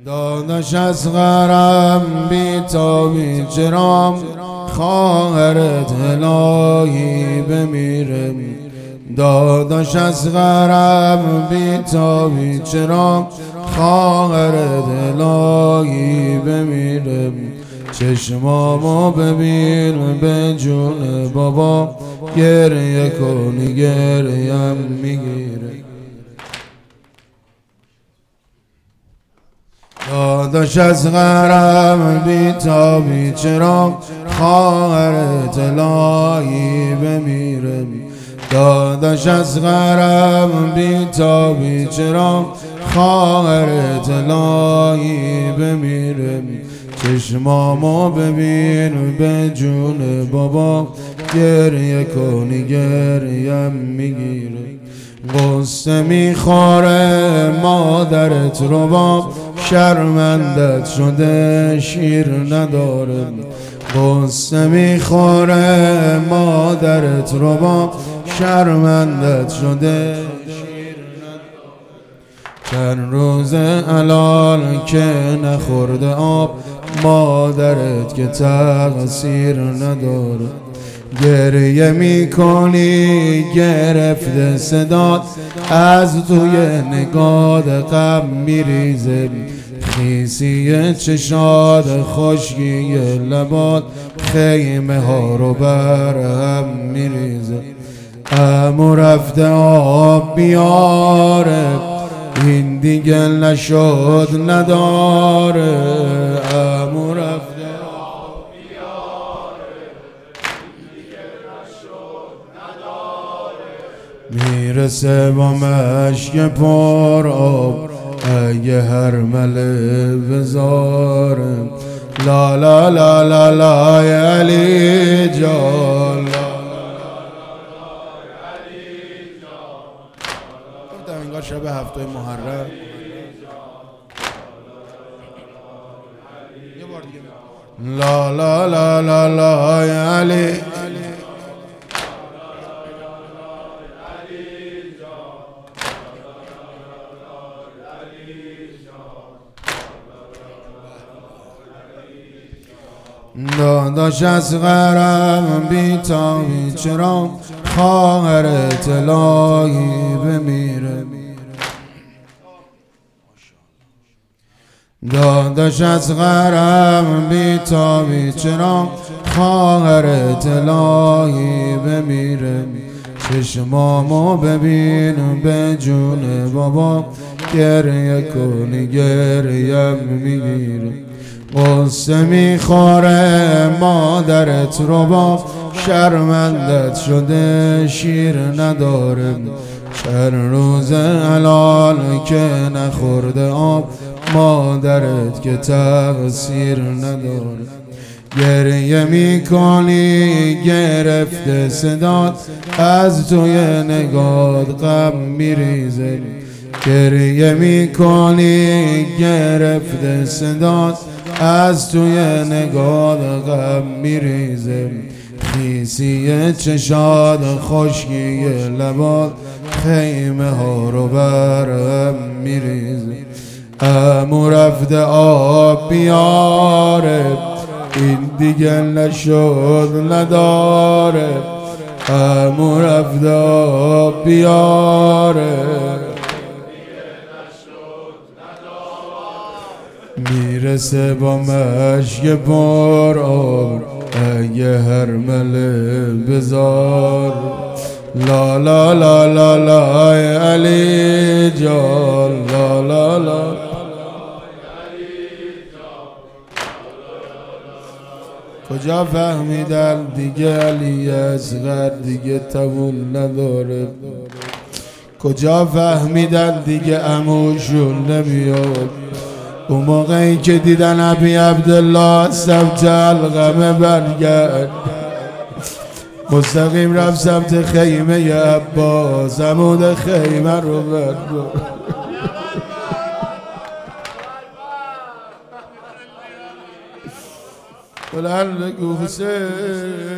داداش از غرم بیتابی چرام خواهرت الهی بمیرم. داداش از غرم بیتابی چرام خواهرت الهی بمیرم. چشمامو ببین به جون بابا گریه کنی گریم میگیره. داداش از غرم بیتابی چرا خواهرت الهی بمیرم. داداش از غرم بیتابی چرا خواهرت الهی بمیرم. چشمامو ببین به جون بابا گریه کنی گریم میگیره. غصه میخوره مادرت رباب شرمندت شده شیر ندارم. غصه میخوره مادرت رباب شرمندت شده شیر ندارم. چند روز الان که نخورده آب مادرت که تقصیر نداره. گریه میکنی گرفته صدات از توی نگات غم میریزه. خیسی چشاد خشکی لبات خیمه ها رو برهم میریزه. عمو رفته آب بیاره این دیگه نشد نداره. عمو رفته میرسه با مشک پر آب اگه هر مله بزارم. لا لا لا لا لا علی جان. گفتم انگار شب هفته محرم. یه بار دیگه لا لا لا لا لا علی. داداش از غرم بیتابی چرا خواهرت الهی بمیره. داداش از غرم بیتابی چرا خواهرت الهی بمیره. چشمامو ببین به جون بابا گریه کنی گریم میگیره. غصه میخوره مادرت رباب شرمندت شده شیر ندارم. چند روز الان که نخورده آب مادرت که تقصیر نداره. گریه میکنی گرفته صدات از توی نگات غم میریزه. گریه میکنی گرفته صدات از توی نگات غم میریزه. خیسی چشاد خشکی لبات خیمه ها رو برهم میریزه. عمو رفته آب بیاره این دیگه نشد نداره. عمو رفته آب بیاره میرسه با مشک پر آب اگه هر مله بزار. لا لا لا لا لا علی جان. لا لا لا کجا فهمیدن دیگه علی اصغر دیگه تموم نداره. کجا فهمیدن دیگه عموشون نمیاد. اون موقعی که دیدن ابی عبدالله سمت القمه برگرد مستقیم رفت سمت خیمه عباس عمود خیمه رو برد. بلند بگو حسین.